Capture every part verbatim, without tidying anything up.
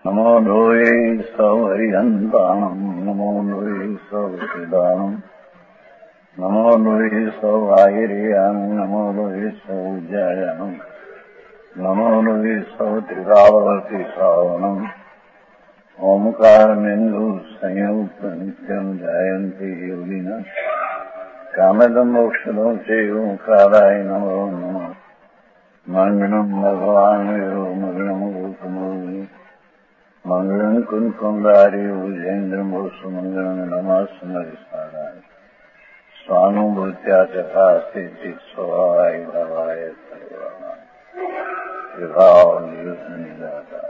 नमो लोये सौहरिहन्ताणम् नमो लोये सौहृदानम् नमो लोये सौवाहिर्याम् नमो लोये सौज्जायाम् नमो लोये सौत्रिकावती श्रावणम् ओंकारनिन्दु संयुक्त नित्यम् जायन्ति योगिनः कामदम् मोक्षदम् च ओंकाराय नमो नमः मङ्गलम् भगवान् यो मङ्गलम् गौतमो मंगलम कुंकुमधारी उजेन्द्रम सुमंगलम नमः स्मरिसाराय स्वानुभूत्या चथा स्थिति स्वभावाय भवाय सर्वाय विभाव नियुक्त निजाता।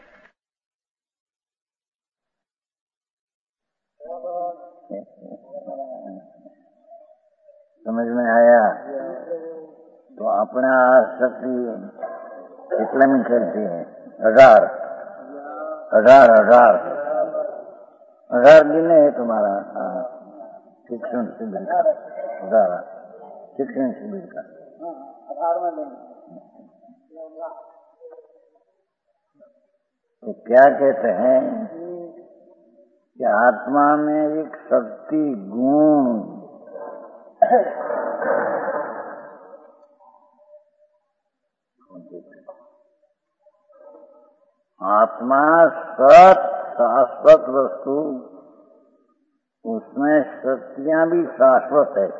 समझ में आया? तो अपना शक्ति कितने में करती है? हजार हजार हजार हजार दिन है तुम्हारा शिक्षण शिविर का, हजार शिक्षण शिविर का तो क्या कहते हैं कि आत्मा में एक शक्ति गुण आत्मा सत शाश्वत वस्तु, उसमें शक्तियां भी शाश्वत है।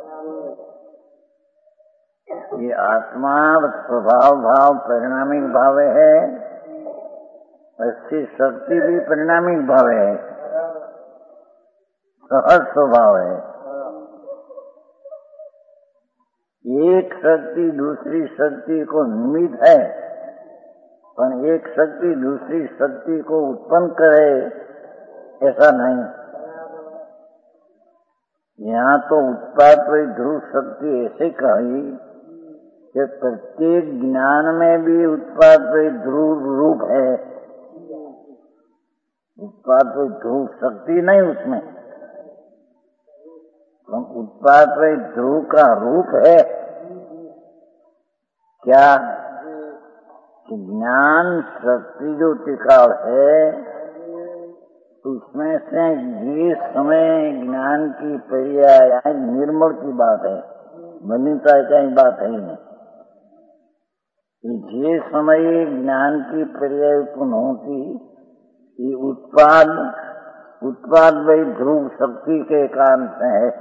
ये आत्मा स्वभाव भाव परिणामिक भाव है, इसकी शक्ति भी परिणामिक भाव है, सहज स्वभाव है। एक शक्ति दूसरी शक्ति को निमित्त है, पर एक शक्ति दूसरी शक्ति को उत्पन्न करे ऐसा नहीं। यहाँ तो उत्पाद ध्रुव शक्ति ऐसे कही कि प्रत्येक ज्ञान में भी उत्पाद ध्रुव रूप है, उत्पाद ध्रुव शक्ति नहीं उसमें, उत्पाद ध्रुव का रूप है। क्या ज्ञान शक्ति जो टिकाव है, उसमें से जिस समय ज्ञान की पर्याय निर्मल की बात है, मलिनता की बात है नहीं। जिस समय ज्ञान की पर्याय उत्पन्न होती, ये उत्पाद उत्पाद भाई ध्रुव शक्ति के कारण से है।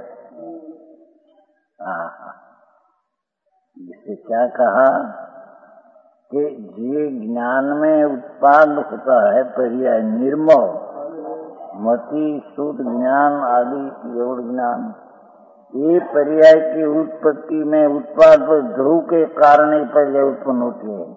जिसे क्या कहा कि ये ज्ञान में उत्पाद होता है पर्याय निर्मल, मति शुद्ध ज्ञान आदि केवल ज्ञान, ये पर्याय की उत्पत्ति में उत्पाद ध्रुव के कारण ही पर्याय उत्पन्न होती है।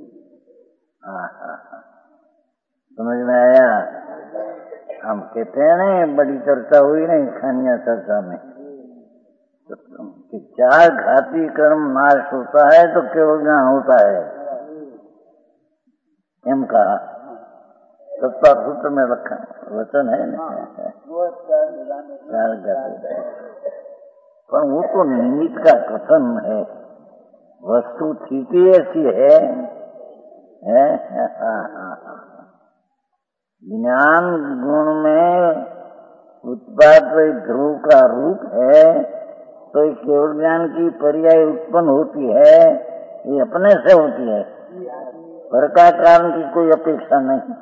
समझ में आया? हम कहते हैं ना, बड़ी चर्चा हुई नहीं खानिया चर्चा में कि चार घाती कर्म नाश होता है तो केवल ज्ञान होता है, एम कहा सत्ता सूत्र में रखा वचन है ना। पर वो तो निमित्त का कथन है, वस्तु स्थिति ऐसी है, है? ज्ञान गुण में उत्पाद ध्रुव का रूप है, तो केवल ज्ञान की पर्याय उत्पन्न होती है, ये अपने से होती है, पर का कारण की कोई अपेक्षा नहीं।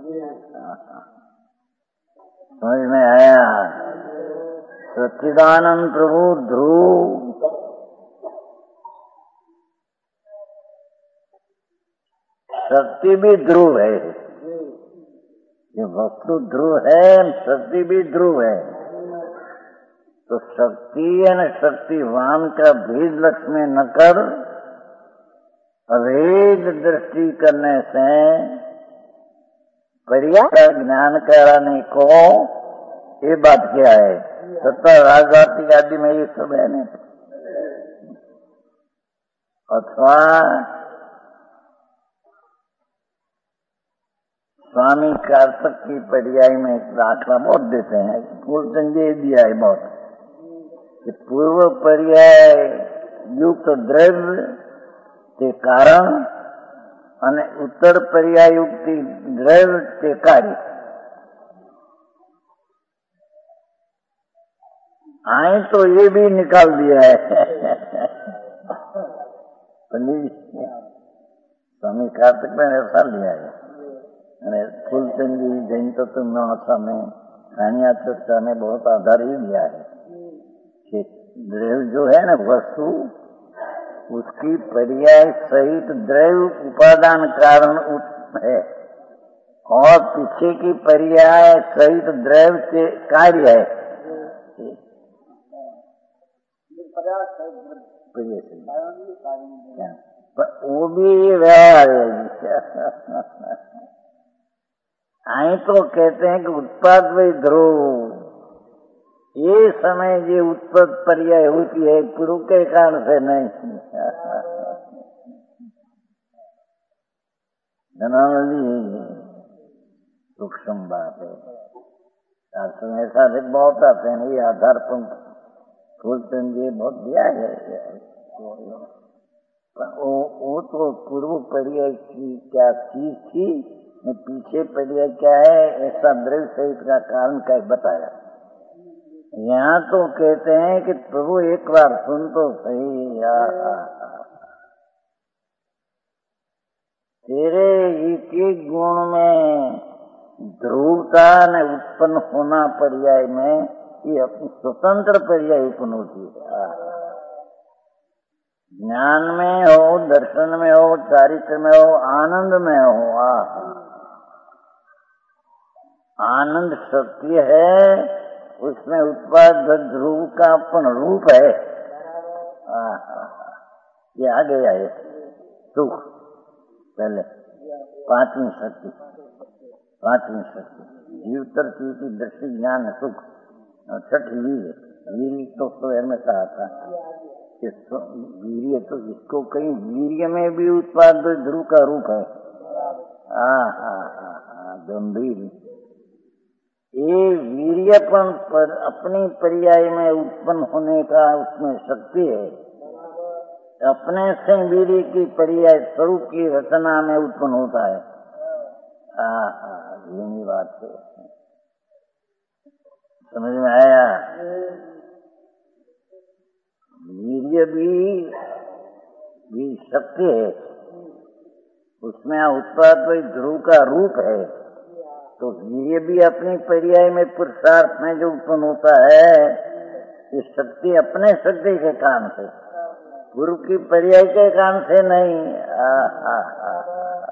समझ में आया? सच्चिदानंद प्रभु ध्रुव शक्ति भी ध्रुव है, ये वस्तु ध्रुव है, शक्ति भी ध्रुव है। तो शक्ति यानी शक्तिवान का भेद लक्ष्य में न कर अभेद दृष्टि करने से पर्याय ज्ञान कराने को ये बात क्या है? सत्ता राजधाती आदि में ये सब है नहीं। अथवा स्वामी कार्तक की पर्याय में दाखला बहुत देते हैं, बोलते ये दिया है बहुत कि पूर्व पर्याय युक्त द्रव्य के कारण અને ઉત્તર પર્યાયુક્તિ દ્રવ્ય તે કાર્ય. आए तो ये भी निकाल दिया है पंडित जी स्वामी कार्तिक ने ऐसा लिया है. અને फूलचंद जी जैन तत्व मीमांसा में खानिया चर्चा में बहुत आधार ही दिया है कि द्रव्य जो है ना वस्तु उसकी पर्याय सहित द्रव्य उपादान कारण है और पीछे की पर्याय सहित द्रव्य के कार्य है. वो भी व्यवहार है. आई तो कहते हैं कि उत्पाद वही ध्रुव ये समय ये उत्पत्त पर्याय होती है पूर्व के कारण से नहीं. सूक्ष्म बात है. शास्त्र में ऐसा बहुत आते हैं ये आधार पंथ फूलचंद जी बहुत दिया है. वो, वो तो पूर्व पर्याय की क्या चीज थी पीछे पर्याय क्या है ऐसा द्रव्य सहित का कारण क्या बताया. यहाँ तो कहते हैं कि प्रभु एक बार सुन तो सही या तेरे एक एक गुण में ध्रुवता ने उत्पन्न होना पर्याय में ये अपनी स्वतंत्र पर्याय उत्पन्न होती है. ज्ञान में हो दर्शन में हो चारित्र में हो आनंद में हो. आ आनंद शक्ति है उसमें उत्पाद ध्रुव का अपन रूप है. ये आ गया है सुख पहले पांचवी शक्ति पांचवी शक्ति जीवतर की दृष्टि ज्ञान सुख. छठी वीर वीर तो स्वयं में कहा था कि वीर्य तो इसको कहीं वीर्य में भी उत्पाद ध्रुव का रूप है. हाँ हाँ हाँ गंभीर ये वीर्यपन पर अपनी पर्याय में उत्पन्न होने का उसमें शक्ति है. अपने से वीर्य की पर्याय स्वरूप की रचना में उत्पन्न होता है. हाँ हाँ यही बात है. समझ में आया. वीर्य भी भी शक्ति है उसमें उत्पाद ध्रुव का रूप है. तो वीर्य भी अपनी पर्याय में पुरुषार्थ में जो उत्पन्न होता है ये शक्ति अपने शक्ति के कारण से पूर्व की पर्याय के कारण से नहीं. आ, आ, आ, आ,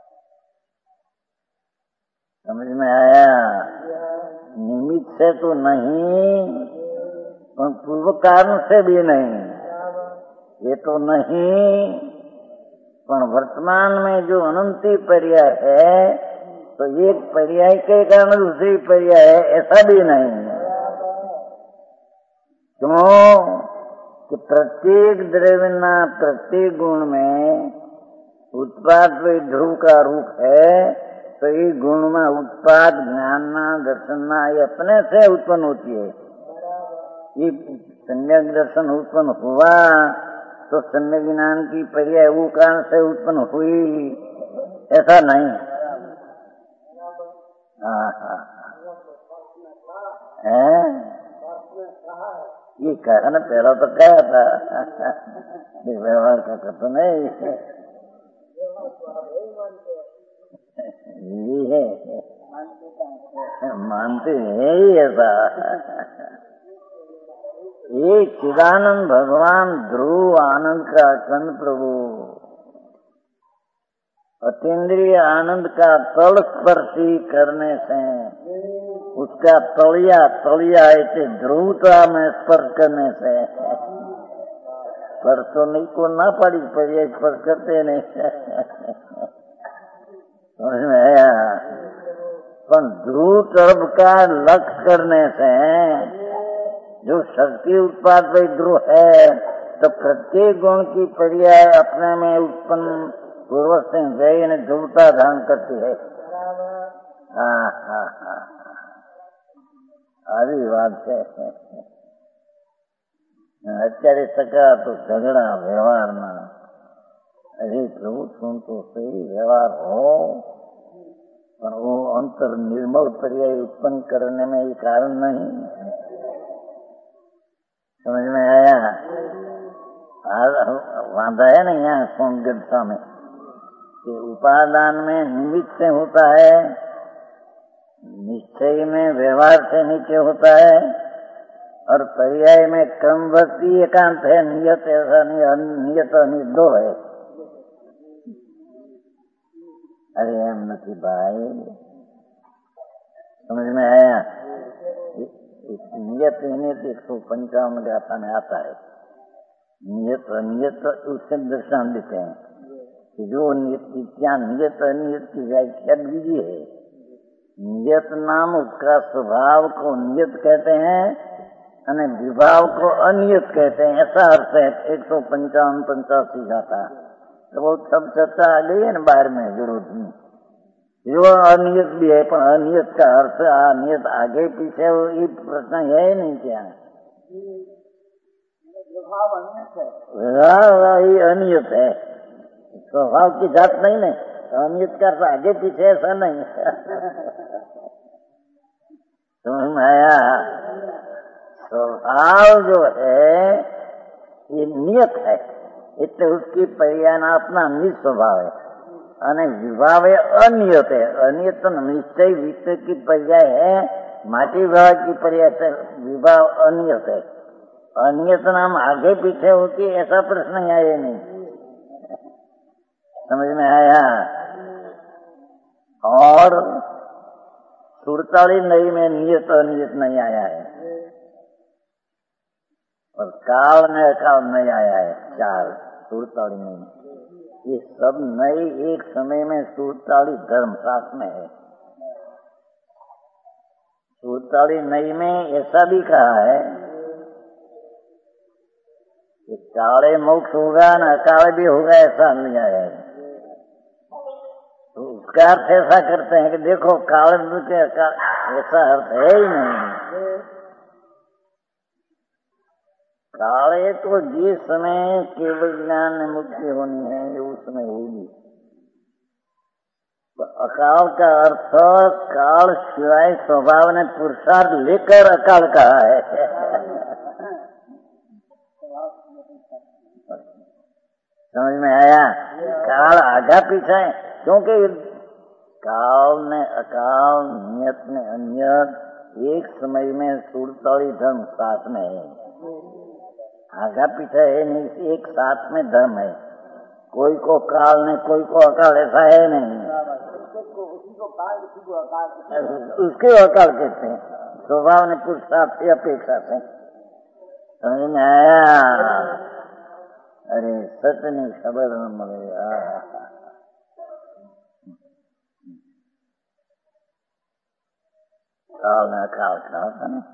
समझ में आया. निमित्त से तो नहीं और पूर्व कारण से भी नहीं. ये तो नहीं पर वर्तमान में जो अनंती पर्याय है तो एक पर्याय के कारण दूसरी पर्याय है ऐसा भी नहीं. क्यों कि प्रत्येक द्रव्य प्रत्येक गुण में उत्पाद ध्रुव का रूप है. तो ये गुण में उत्पाद ज्ञानना दर्शनना ये अपने से उत्पन्न होती है. ये सम्यक दर्शन उत्पन्न हुआ तो सम्यक ज्ञान की पर्याय वो कारण से उत्पन्न हुई ऐसा नहीं. हाँ हाँ है ये कहा ना पहला तो कहा था व्यवहार का तो नहीं ये है मानते हैं ही ऐसा. ये चिदानंद भगवान ध्रुव आनंद का कंद प्रभु अतीन्द्रिय आनंद का तल स्पर्शी करने से उसका तलिया तलिया ऐसे ध्रुवता में स्पर्श करने से स्पर्श तो नहीं को ना पड़ी पर ये स्पर्श करते नहीं. समझ में आया. पर ध्रुव तरफ का लक्ष्य करने से जो शक्ति उत्पाद वही ध्रुव है तो प्रत्येक गुण की पर्याय अपने में उत्पन्न पूर्व से व्यय ध्रुवता धारण करती है. हाँ हाँ हाँ આવી વાત છે. અત્યારે ટકા તો ઝઘડા વ્યવહારના अरे प्रभु सुन तो सही, व्यवहार हो पर वो अंतर निर्मल पर्याय उत्पन्न करने में ये कारण नहीं। समझ में आया? वादा है ना यहाँ सौंदर्यता में कि उपादान में निमित्त से होता है, निश्चय में व्यवहार से नीचे होता है, और पर्याय में क्रम भक्ति एकांत है, नियत ऐसा नहीं, नियत अनियत दो है। अरे हम नहीं भाई, समझ में आया? नियत नियत एक सौ पंचावन गाथा में आता है। नियत अनियत उससे दर्शान देते हैं कि जो नियत क्या नियत अनियत की व्याख्या दीजिए है। नियत नाम उसका स्वभाव को नियत कहते हैं और विभाव को अनियत कहते हैं, ऐसा अर्थ है। एक सौ पंचावन पंचासी गाथा तो वो सब चर्चा आ गई है ना बाहर में, विरोध में। जो अनियत भी है पर अनियत का अर्थ अनियत आगे पीछे ये प्रश्न है ही नहीं। क्या विभाव ही अनियत है, स्वभाव की जात नहीं नहीं, अनियत का अर्थ आगे पीछे ऐसा नहीं। समझ में आया? स्वभाव जो है ये नियत है, इसलिए उसकी पर्यायनात्मा निज स्वभाव है, અને વિભાવે અનિયત है। अनियत निश्चय विषय की पर्याय है, माटी विभाव की पर्याय विभाव अनियत है। अनियत नाम आगे पीछे होती है ऐसा प्रश्न आया नहीं। समझ में आया? और सुरताली नई में नियत अनियत नहीं आया है, और काल में अकाल नहीं आया है। चार सुरताली नहीं, ये सब नई एक समय में सूरताली धर्मशास्त्र में है। सूरताली नई में ऐसा भी कहा है कि काले मोक्ष होगा न अकाल भी होगा, ऐसा नहीं आया है। तो उसका अर्थ ऐसा करते हैं कि देखो काल के अकाल, ऐसा अर्थ है ही नहीं। काले तो जिस समय केवल ज्ञान में मुक्ति होनी है उस समय होगी। तो अकाल का अर्थ काल शिवाय स्वभाव ने पुरुषार्थ लेकर अकाल कहा है। समझ में आया? काल आगा पीछा है, क्योंकि काल ने अकाल, नियत ने अनियत, एक समय में सुरताली धर्म साथ में है, आगा पीछा है नहीं, एक साथ में धर्म है। कोई को काल ने कोई को अकाल, ऐसा है नहीं। उसके अकाल कहते हैं, स्वभाव ने पुरुषार्थ से अपेक्षा से। समझ में आया? अरे सच नहीं खबर न मिले। काल ने अकाल कहा था ना,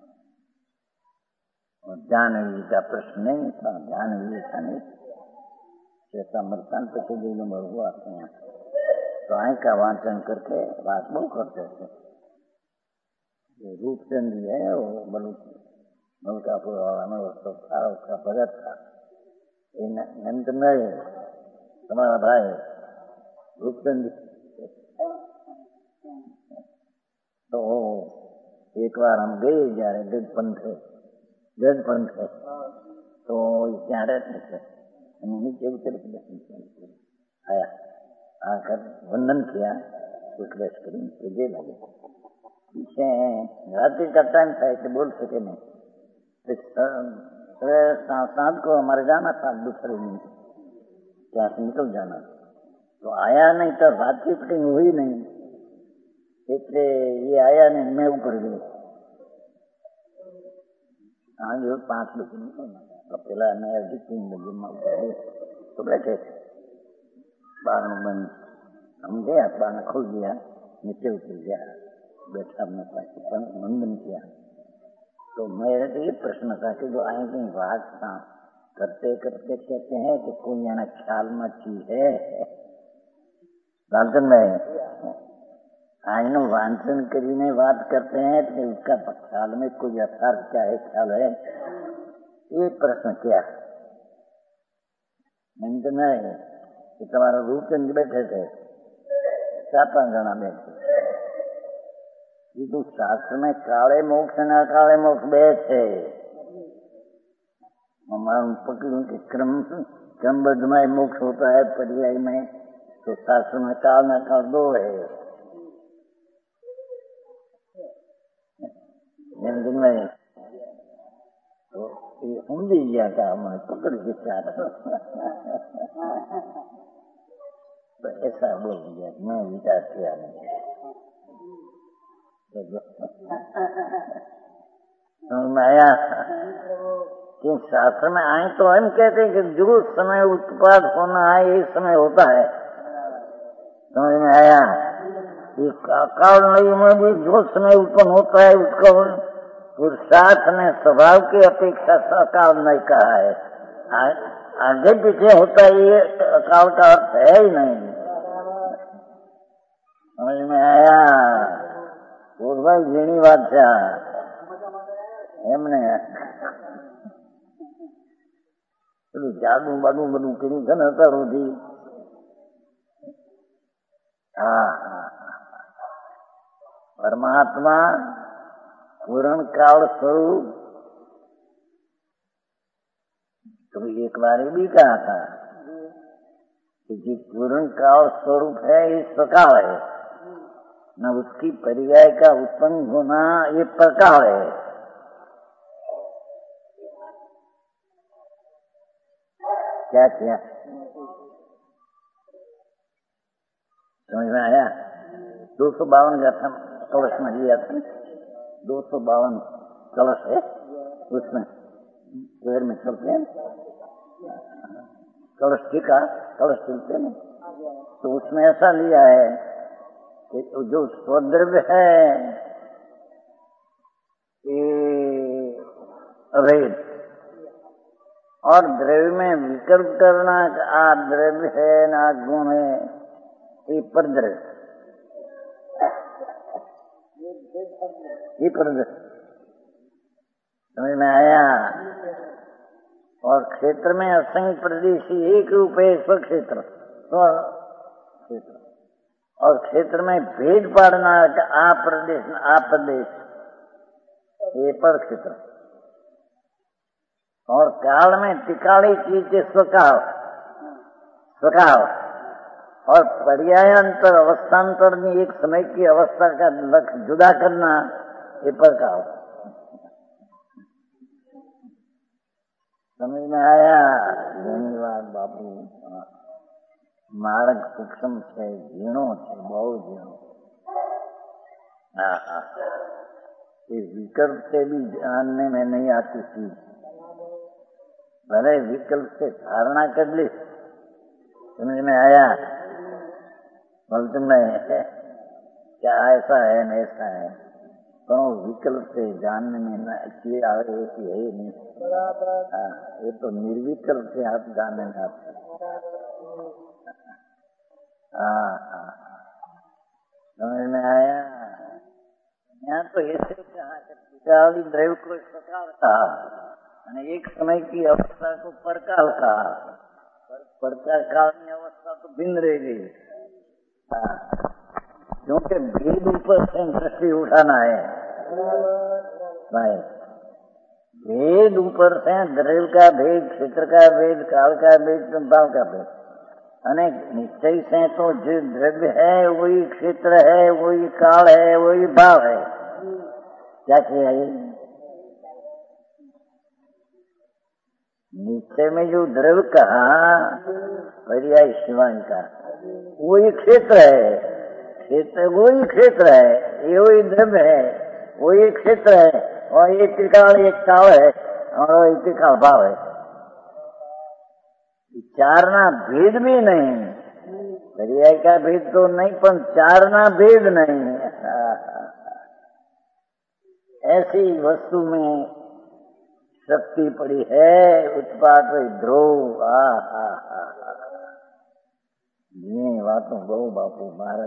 और जानवी का प्रश्न नहीं था, जानवी था नहीं। जैसा मरतान पति जी नंबर हुआ आते हैं तो आय का वाचन करके बात बहुत करते थे। रूपचंद जी है वो मलकापुर वाला में, वो था उसका भगत था। नंद में तुम्हारा भाई रूपचंद जी, तो एक बार हम गए जा रहे गज पंथ है, गज पंथ है, तो यहाँ रहते थे। नीचे उतर के दर्शन आया, आकर वंदन किया, कुछ बस करी तो दे लगे। पीछे रात्रि का टाइम था कि बोल सके नहीं, सांस को हमारे जाना था दूसरे दिन, क्या से निकल जाना, तो आया नहीं, तो रात्रि कटिंग हुई नहीं, इसलिए ये आया नहीं, मैं ऊपर गई। हाँ जो पांच बजे निकलना तो पहला नया तीन बजे तो बैठे थे, बार में बंद, हम गया, बार खुल गया, नीचे उतर गया, बैठा अपने पास मंदन किया। तो मेरे तो ये प्रश्न था कि जो आए कहीं बात था करते करते कहते हैं कि कोई यहाँ ख्याल में चीज है लालचन में आईनो वांचन करीने बात करते हैं तो उसका ख्याल में कोई यथार्थ क्या है, ख्याल है, ये प्रश्न किया। नहीं कि तुम्हारा रूपचंद बैठे थे, चार पांच जना बैठे, ये तो शास्त्र में काले मोक्ष न अकाले मोक्ष बैठे हमारा पकड़ू के क्रम क्रमबद्ध में मोक्ष होता है, पर्याय में तो शास्त्र में काल न काल दो है। में तो ये समझी गया था, मैं पकड़ के चार तो ऐसा बोल दिया, मैं विचार किया नहीं। समझ में आया कि शास्त्र में आए तो हम कहते हैं कि जो समय उत्पाद होना है ये समय होता है। समझ में आया? ये काल नहीं में भी जो समय उत्पन्न होता है उसका पुरुषार्थ ने स्वभाव की अपेक्षा अकाल नहीं कहा है। आ, आगे पीछे होता है ये अकाल का अर्थ है ही नहीं। समझ में आया? भाई झीणी बात છે એમને પેલું જાદુ બાદુ બધું કર્યું છે ને અત્યારથી। હા હા परमात्मा पूर्ण काल स्वरूप। तो एक बार ये भी कहा था कि जो पूर्ण काल स्वरूप है इस प्रकार है, न उसकी पर्याय का उत्पन्न होना ये प्रकार है। क्या किया? समझ में आया? दो सौ बावन गाथा कलश में लिया था, दो सौ बावन कलश है, उसमें पैर में चलते हैं कलश टीका, कलश चलते हैं, तो उसमें ऐसा लिया है कि जो स्वद्रव्य है ये अभेद और द्रव्य में विकल्प करना, आ द्रव्य है ना गुण है, ये परद्रव्य, ये परद्रव्य। समझ में आया? और क्षेत्र में असंख्य प्रदेशी एक रूप है स्वक्षेत्र, क्षेत्र, और क्षेत्र में भेद पाड़ना आ प्रदेश आ प्रदेश ये पर क्षेत्र, और काल में टिकाली चीज स्वकाल स्वकाल, और पर्यायांतर अवस्थांतर में एक समय की अवस्था का लक्ष्य जुदा करना ये प्रकाल। समझ में आया? धन्यवाद बापू। मार्ग सूक्ष्म है, झीणो है, बहुत झीणो। ये विकल्प से भी जानने में नहीं आती थी, भले विकल्प से धारणा कर ली। समझ में आया? बोलते में क्या ऐसा है न ऐसा है, तो विकल्प से जानने में न अच्छी आवे ऐसी है ही नहीं। हाँ, ये तो निर्विकल्प से आप जानने में आते। हाँ हाँ, समझ में आया? यहाँ तो ऐसे कहा कि द्रव्य को इस प्रकार कहा, एक समय की अवस्था को परकाल कहा, परकाल काल की अवस्था तो भिन्न रह गई। क्योंकि भेद ऊपर से दृष्टि उठाना है भाई, भेद ऊपर से द्रव्य का भेद, क्षेत्र का भेद, काल का भेद, भाव का भेद, अनेक निश्चय से तो जो द्रव्य है वही क्षेत्र है, वही काल है, वही भाव है। क्या किया ये? निश्चय में जो द्रव्य कहा पर्याय शिवान का वही क्षेत्र है, क्षेत्र वही क्षेत्र है, ये वही द्रव्य है, वही क्षेत्र है, और ये त्रिकाल एक काल है और ये त्रिकाल भाव है। चारना भेद भी नहीं, पर्याय का भेद तो नहीं, पर चारना भेद नहीं। ऐसी वस्तु में शक्ति पड़ी है, उत्पाद ध्रुव। आ हा हा ये बातों बहु बापू भारत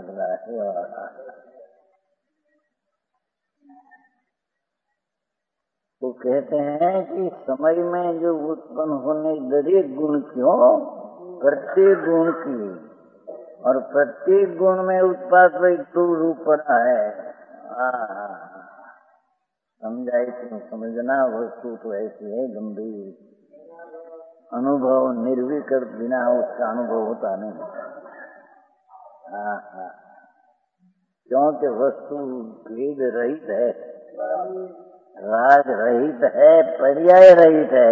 तो कहते हैं कि समय में जो उत्पन्न होने दरेक गुण क्यों प्रत्येक गुण की, और प्रत्येक गुण में उत्पाद वही रूप है। समझाई तो समझना, वस्तु तो ऐसी है गंभीर, अनुभव निर्विकल्प बिना उसका अनुभव होता नहीं। हाँ, क्योंकि वस्तु भेद रहित है, राग रहित है, पर्याय रहित है।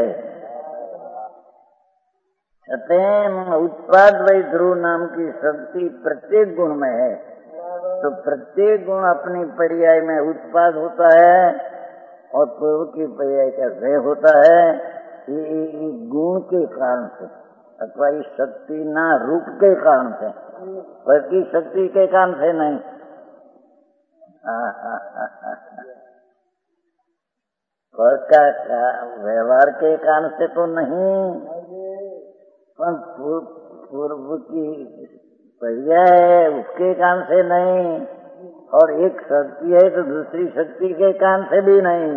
सत्यम उत्पाद वही ध्रुव नाम की शक्ति प्रत्येक गुण में है, तो प्रत्येक गुण अपनी पर्याय में उत्पाद होता है और पूर्व की पर्याय का व्यय होता है। ये गुण के कारण से अथवा इस शक्ति ना रूप के कारण से, प्रति शक्ति के कारण से नहीं। पर का व्यवहार के कारण से तो नहीं, पर पूर्व की पर्याय है उसके कारण से नहीं, और एक शक्ति है तो दूसरी शक्ति के कारण से भी नहीं।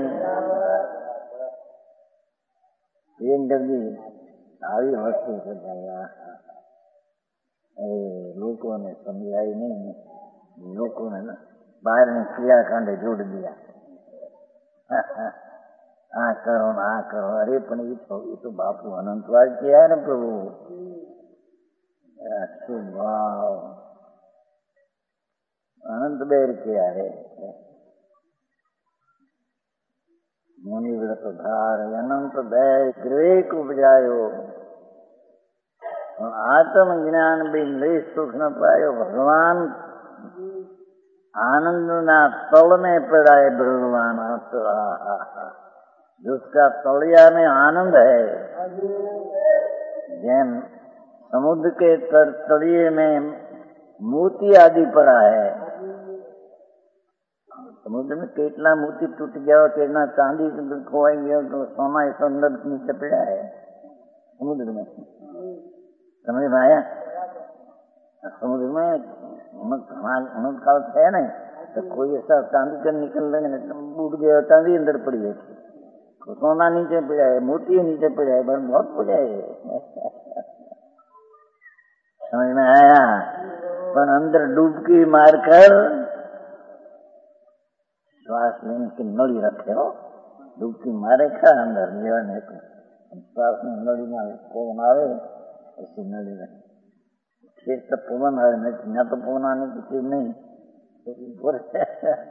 ये जल्दी આવી वस्तु से भैया लोगों ने समझाई नहीं, लोगों ने ना बाहर में क्रिया कांडे जोड़ दिया। आ करो आ करो, अरे पण ये तो, तो बापू अनंतवाद किया है ना प्रभु। भाव अनंत बेर किया है, मुनि व्रत धार अनंत दय ग्रेक उपजायो, आत्म ज्ञान भी लेश सुख न पायो। भगवान आनंद ना तल में पड़ा है भगवान, जिसका तलिया में आनंद है। जैन समुद्र के तलिए में मोती आदि पड़ा है, समुद्र में केटला मोती टूट गया, केटला चांदी खोवाई गया, तो सोना इस अंदर नीचे पड़ा है समुद्र में। समझ में आया? समुद्र में अनंत काल है नहीं, तो कोई ऐसा चांदी का निकल टूट गया, चांदी अंदर पड़ी है, सोना नीचे पड़ा है, मोती नीचे पड़ा है, बहुत पड़ा है। समझ में आया? पर अंदर डूबकी मारकर श्वास लेने की नली रखे हो, डूबकी मारे का अंदर लेने को, श्वास में नली में पवन आवे, ऐसी नली में खेत तो पवन आवे, न तो पवन आने की चीज नहीं, ऊपर से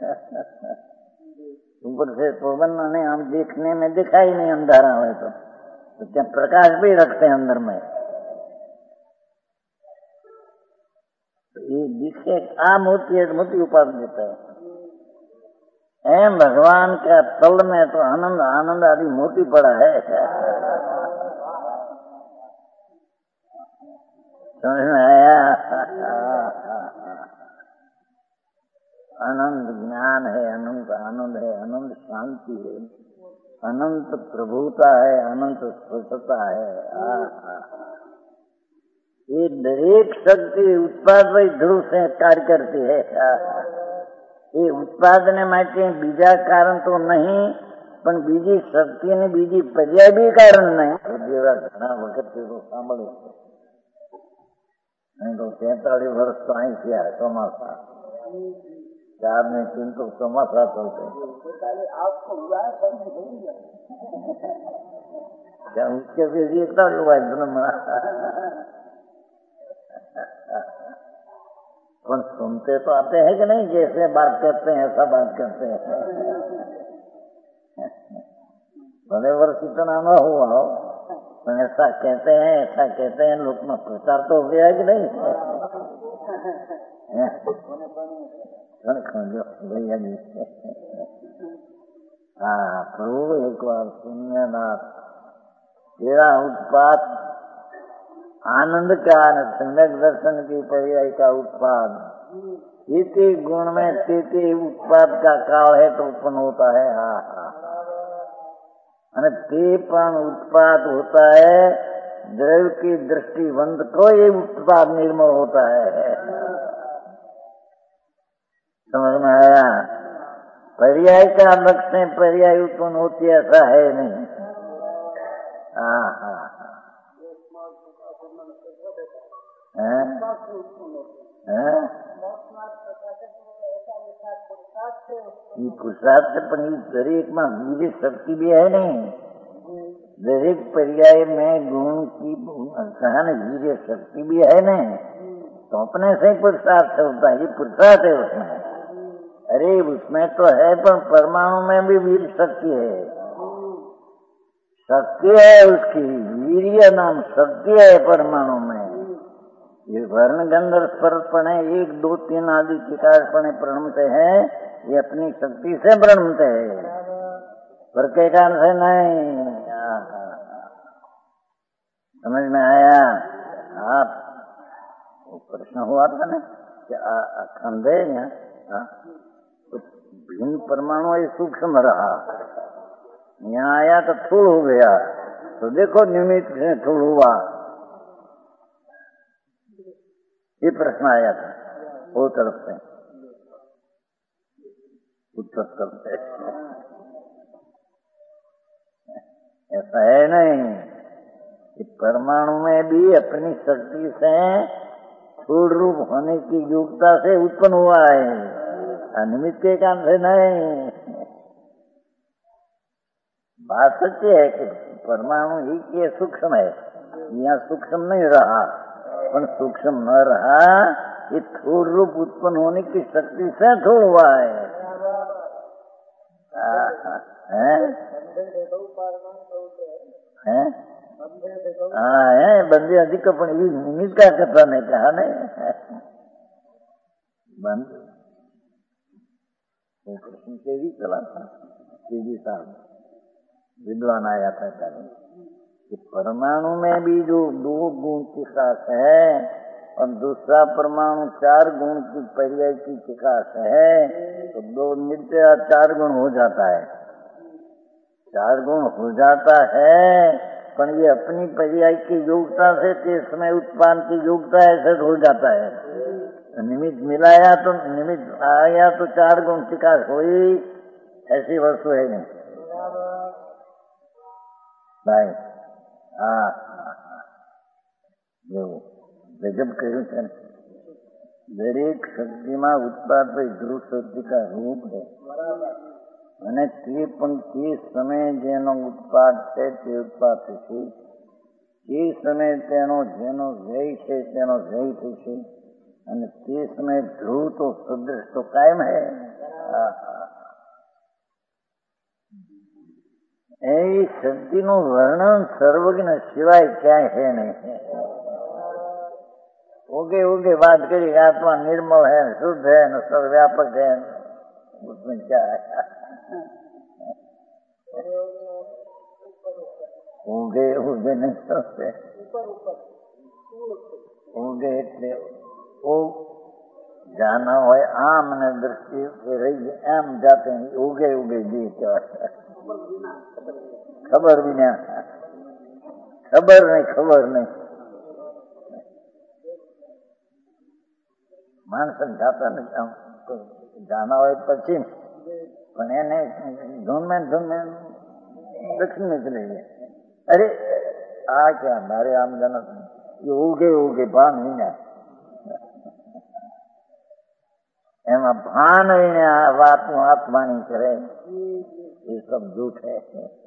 ऊपर से पवन आने हम देखने में दिखाई नहीं, अंधारा हुए तो, तो क्या प्रकाश भी रखते हैं अंदर में। ये दिखे आ मोती है, मोती उपाधि देता है। एम भगवान का तल में तो आनंद आनंद आदि मोती पड़ा है। समझ में आया? अनंत ज्ञान है, अनंत आनंद है, अनंत शांति है, अनंत प्रभुता है, अनंत स्वच्छता है। ये दरेक शक्ति उत्पाद वही ध्रुव से कार्य करती है। ये उत्पादन માટે બીજા કારણ તો નહીં, પણ બીજી શક્તિ ને બીજી પર્યાય બી કારણ નહીં। જેવા ઘણા વખત તો સાંભળે છે, નહીં તો તેતાલીસ વર્ષ તો અહીં થયા ચોમાસા, ચાર ને तीन तो ચોમાસા ચલते। क्या उसके भी इतना हुआ जन्म, पर सुनते तो आते हैं कि नहीं, जैसे बात करते हैं ऐसा बात करते हैं। भले वर्ष इतना न हुआ हो, तो ऐसा कहते हैं ऐसा कहते हैं, लोग में प्रचार तो हो गया है कि नहीं। भैया जी हाँ प्रभु एक बार सुनिए ना, तेरा उत्पाद आनंद का, सम्यक दर्शन की पर्याय का उत्पाद, इसी गुण में स्थिति उत्पाद का काल है तो उत्पन्न होता है। हाँ हाँ, અને તે પણ उत्पाद होता है, द्रव्य की दृष्टिवंत को ये उत्पाद निर्मल होता है। समझ में आया? पर्याय का लक्ष्य पर्याय उत्पन्न होती ऐसा है नहीं। हाँ हाँ, ये पुरुषार्थ से पण दरेक में वीर्य शक्ति भी है नहीं, दरेक पर्याय में गुण की सहन वीर्य शक्ति भी है नहीं, तो अपने से पुरुषार्थ होता है, ये पुरुषार्थ है उसमें। अरे उसमें तो है पर परमाणु में भी वीर शक्ति है, शक्ति है उसकी, वीर्य नाम शक्ति है परमाणु में। ये वर्ण गंधर्व स्पर्शपणे एक दो तीन आदि विकासपणे प्रणमते हैं, ये अपनी शक्ति से प्रणमते है, पर के कारण से नहीं। समझ में आया? आप वो प्रश्न हुआ था ना कि अखंड है यहाँ, तो भिन्न परमाणु ये सूक्ष्म रहा, यहाँ आया तो थूल हो गया, तो देखो निमित्त से थूल हुआ। ये प्रश्न आया था वो तरफ से, उत्तर तरफ से। ऐसा है नहीं कि परमाणु में भी अपनी शक्ति से स्थूल रूप होने की योग्यता से उत्पन्न हुआ है, अनिमित्त के कारण से नहीं। बात सच्ची है कि परमाणु ही के सूक्ष्म है, यहाँ सूक्ष्म नहीं रहा, पर सूक्ष्म न रहा, ये थूल रूप उत्पन्न होने की शक्ति से थूल हुआ है। हाँ है बंदे अधिक पण निमित्त का कथा नहीं कहा नहीं बंद कृष्ण के भी चला था, जी साहब विद्वान आया था पहले कि परमाणु में भी जो दो गुण की साथ है और दूसरा परमाणु चार गुण की पर्याय की विकास है, तो दो नित्य चार गुण हो जाता है, चार गुण हो जाता है, पर ये अपनी पर्याय की योग्यता से तेज समय उत्पादन की योग्यता ऐसे हो जाता है। निमित्त मिलाया तो निमित्त आया तो चार गुण विकास हुई, ऐसी वस्तु है नहीं भाई। हाँ जो गजब कहूँ છે દરેક શક્તિમાં ઉત્પાદ ધ્રુવ શક્તિ का रूप है, અને તે પણ તે સમયે જેનો ઉત્પાદ છે તે ઉત્પાદ થશે, તે સમયે તેનો જેનો વ્યય છે તેનો વ્યય થશે, અને તે સમયે ધ્રુવ તો સદૃશ તો કાયમ है। એ શક્તિનું વર્ણન સર્વજ્ઞ સિવાય ક્યાંય है नहीं। ओके ओके बात करी, आत्मा निर्मल है, शुद्ध है, न सर्वव्यापक है, उसमें क्या है? ओके ओके नहीं सोचते, ओके એટલે ओ जाना हो आम ने दृष्टि से रही एम जाते हैं, उगे उगे जी क्या खबर भी नहीं, खबर नहीं खबर नहीं मानस जाता ने जाना हो पश्चिम पण એને ધૂન में धून में दक्षिण में चले गए। अरे आ क्या मारे आम जाना ये उगे उगे भान विना एमा भान विना बात आत्मा नहीं करे, ये सब झूठ है।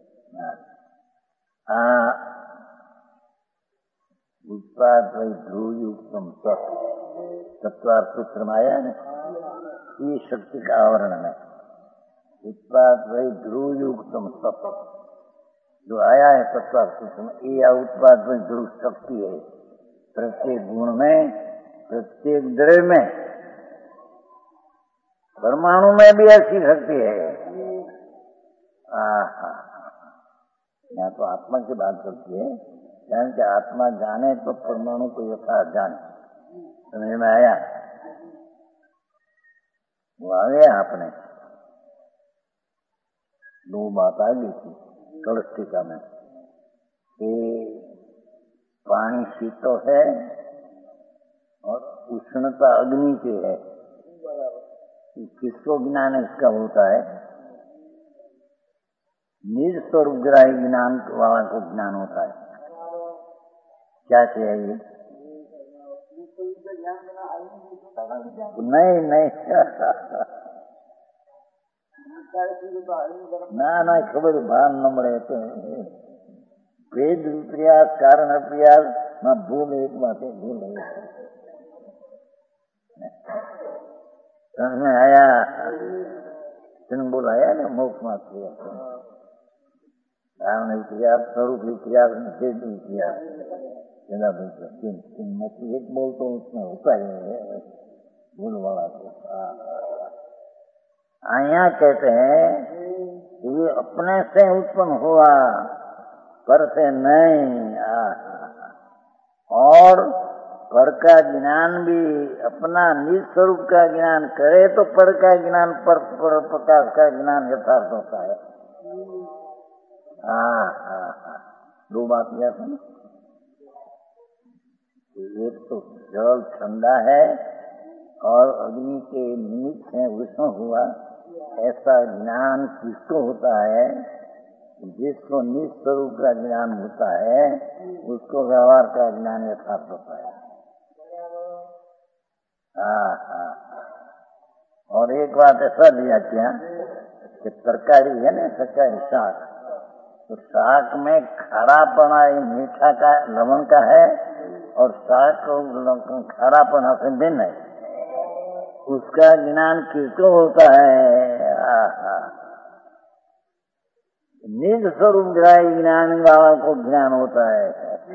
उत्पाद वही ध्रुव युक्तम तत्वार सूत्र में आया ना, ये शक्ति का आवरण है। उत्पाद वही ध्रुव युक्तम सत्य जो आया है तत्वार सूत्र में, ये उत्पाद वही ध्रुव शक्ति है, प्रत्येक गुण में प्रत्येक द्रव्य में, परमाणु में भी ऐसी शक्ति है। यहाँ तो आत्मा की बात करती है, यानी कि आत्मा जाने तो परमाणु को यथार्थ जाने, समझ में आया? वो आ गया आपने दो बात आ गई थी कलस्टिका में कि पानी शीतल है और उष्णता अग्नि की है, किसको ज्ञान इसका होता है? निज स्वरूप ग्राही ज्ञान वाला को ज्ञान होता है। क्या चाहिए? नहीं नहीं ના ના ખબર ભાન ન મળે તો વેદ પ્રયાસ કારણ પ્રયાસ માં ભૂલ એક બાતે ભૂલ समझ में आया जिन बुलाया ना मोक्ष मात्र कारण प्रयास स्वरूप प्रयास निषेध प्रयास एक बोल तो उसमें होता ही है भूल वाला तो आया कहते हैं ये अपने से उत्पन्न हुआ पर से नहीं और पर का ज्ञान भी अपना निज स्वरूप का ज्ञान करे तो पर का ज्ञान पर, पर प्रकाश का ज्ञान यथार्थ होता है। हाँ हाँ हाँ दो बात याद है। एक तो जल ठंडा है और अग्नि के निमित्त से विष्णु हुआ, ऐसा ज्ञान किसको होता है? जिसको निज स्वरूप का ज्ञान होता है उसको व्यवहार का ज्ञान यथार्थ होता है। हाँ हाँ और एक बात ऐसा लिया क्या कि तरकारी है ना, तरकारी शाक, तो शाक में खारापना मीठा का लवण का है और शाक खारापना से भिन्न है, उसका ज्ञान किसको होता है? निज स्वरूप ज्ञान वाला को ज्ञान होता है,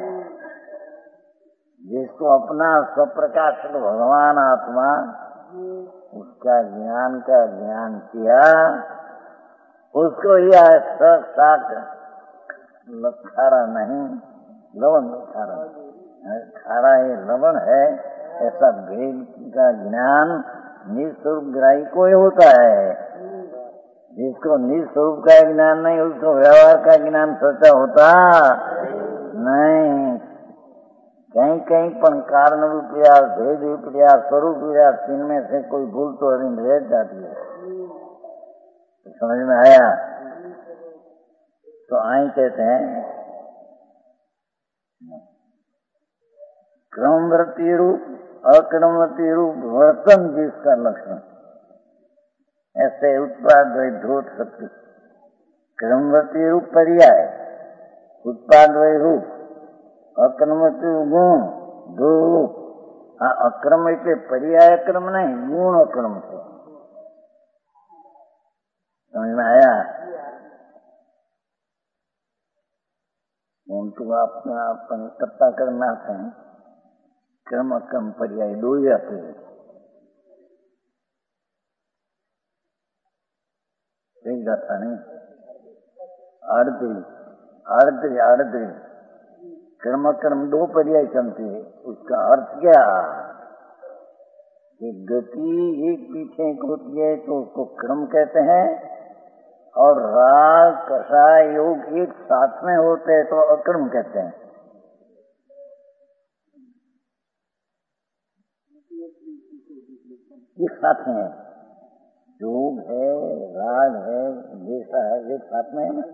जिसको अपना स्वप्रकाशित भगवान आत्मा उसका ज्ञान का ज्ञान किया, उसको यह शाक खारा नहीं, लवण खारा खारा ये लवण है, ऐसा भेद का ज्ञान निज स्वरूप ग्राही को ही होता है। जिसको निज स्वरूप का ज्ञान नहीं उसको व्यवहार का ज्ञान सोचा होता नहीं। कहीं कहीं पर कारण विपर्यास, भेद विपर्यास, स्वरूप विपर्यास, इनमें से कोई भूल तो अभी रह जाती है। तो समझ में आया? तो आई कहते हैं क्रमवृत्ति रूप अक्रमवृत्ति रूप वर्तन जिसका लक्षण, ऐसे उत्पाद द्वय धूत सत्य क्रमवृत्ति रूप पर्याय, उत्पाद द्वय रूप, अक्रमवृत्ति गुण दो रूप। हाँ अक्रम એટલે पर्याय क्रम नहीं, गुण अक्रम से। समझ में आया? उनको अपना अपन कत्ता करना है, क्रम अक्रम पर्याय दो ही आते हैं। एक जाता नहीं आड़ती आड़ती आड़ती कर्म कर्म दो पर्याय चलती है। उसका अर्थ क्या? कि गति एक पीछे होती है तो उसको क्रम कहते हैं, और राग कषाय योग एक साथ में होते हैं तो अक्रम कहते हैं। एक साथ में है, योग है, राग है, जैसा है, एक साथ में है ना।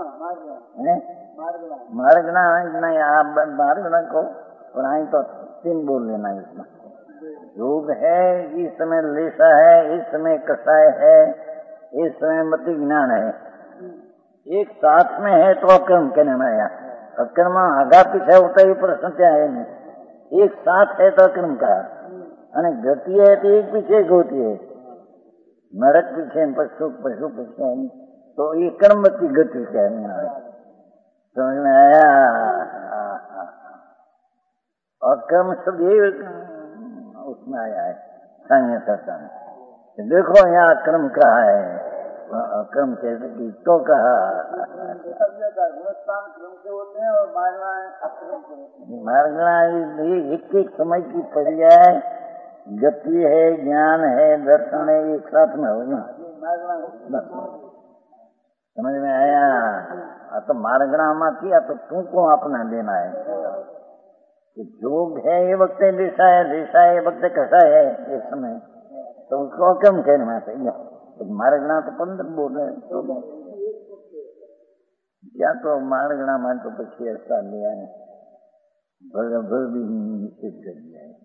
मार्गना नहीं, आप मार्गना को पढ़ाई तो तीन बोल लेना इसमें। योग है, इस समय लेसा है, इस समय कषाय है, इस समय मति ज्ञान है, एक साथ में है तो अक्रम कहने में आया। अक्रम आगा पीछे होता है प्रश्न क्या है नहीं, एक साथ है तो अक्रम का, गति है तो एक पीछे होती है, नरक पीछे पशु पशु पीछे तो ये कर्मवती गति क्या है। समझ में आया? और कर्म सब ये उसमें आया है संज्ञा सत्ता में। देखो यहाँ अक्रम कहा है, अक्रम कैसे किसको कहा? मार्गना एक एक समय की पर्याय गति है, ज्ञान है, दर्शन है, एक साथ में हो ना। समझ में आया? तो मार्गना में किया तो तुमको अपना देना है कि जोग है ये वक्त दिशा है, दिशा है ये वक्त कसा है, इस समय तो उसको कम कहना चाहिए। तो मार्गना तो पंद्रह बोल रहे तो क्या तो मार्गना में तो पीछे ऐसा लिया है भग भग भी निश्चित कर दिया है।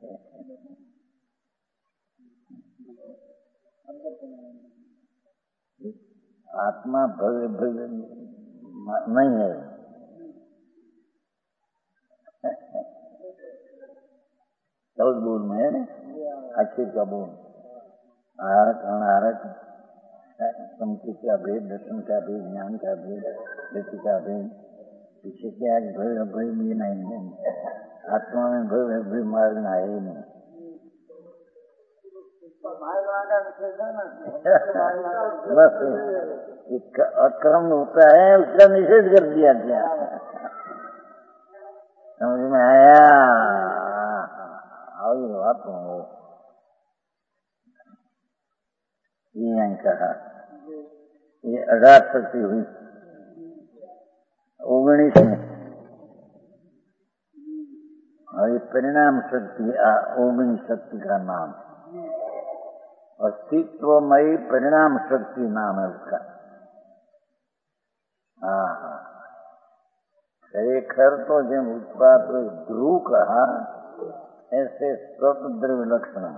आत्मा भग भग नहीं है। चौथ बोल में है ना, अक्षर का बोल, आरक अनारक, समझ का भेद, दर्शन का भेद, ज्ञान का भेद, व्यक्ति का भेद, पीछे क्या भय भय भी नहीं है। आत्मा में भय भय मारना है नहीं। बस एक अक्रम होता है, उसका निषेध कर दिया क्या? समझ में आया? आओ बात हो ये कहा। ये अठारह शक्ति हुई ओगनीस में, और ये परिणाम शक्ति ओगनीस शक्ति का नाम, अस्तित्वमयी परिणाम शक्ति नाम है उसका। हाँ हाँ, खरेखर तो जब उत्पाद ध्रुव कहा, ऐसे स्वतंत्र विलक्षण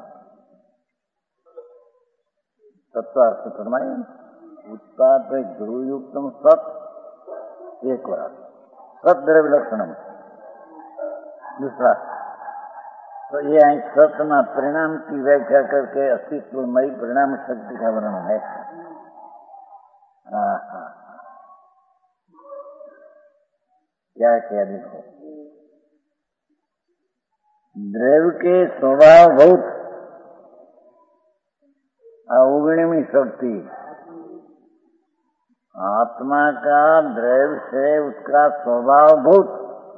तत्वार्थ फरमाए। उत्पाद ध्रुव युक्तम सत एक बार, सत द्रव्य लक्षणम दूसरा। तो ये सतना परिणाम की व्याख्या करके अस्तित्वमयी परिणाम शक्ति का वर्णन है। हाँ हाँ, क्या क्या देखो, द्रव्य के स्वभाव बहुत अवगुणी शक्ति, आत्मा का द्रव्य से उसका स्वभाव बहुत।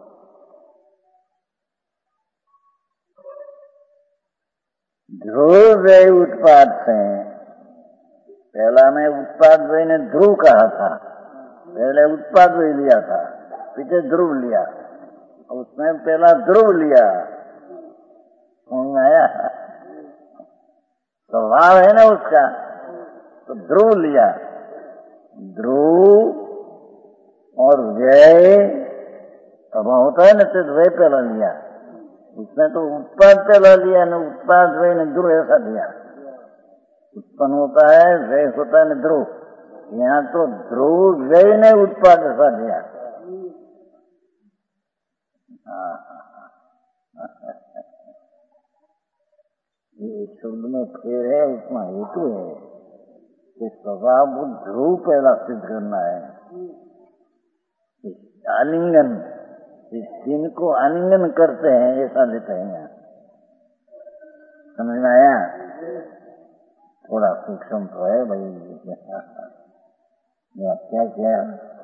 ध्रुव वे उत्पाद से, पहला में उत्पाद वे ने ध्रुव कहा था, पहले उत्पाद वे लिया था, पीछे ध्रुव लिया, उसमें पहला ध्रुव लिया। आया स्वभाव है ना उसका, तो ध्रुव लिया। ध्रुव और व्यय अब होता है ना, तो व्यय पहला लिया, उसने तो उत्पाद पहला लिया ना, उत्पाद व्यय ने ध्रुव ऐसा दिया। उत्पन्न होता है, व्यय होता है ना ध्रुव, यहाँ तो ध्रुव व्यय ने उत्पाद ऐसा दिया। ये शब्द में फेर है, उसमें हेतु है कि स्वभाव ध्रुव पैदा सिद्ध करना है। आलिंगन, जिनको आलिंगन करते हैं ऐसा लेते हैं यहाँ। समझ में आया? थोड़ा सूक्ष्म तो है भाई। क्या क्या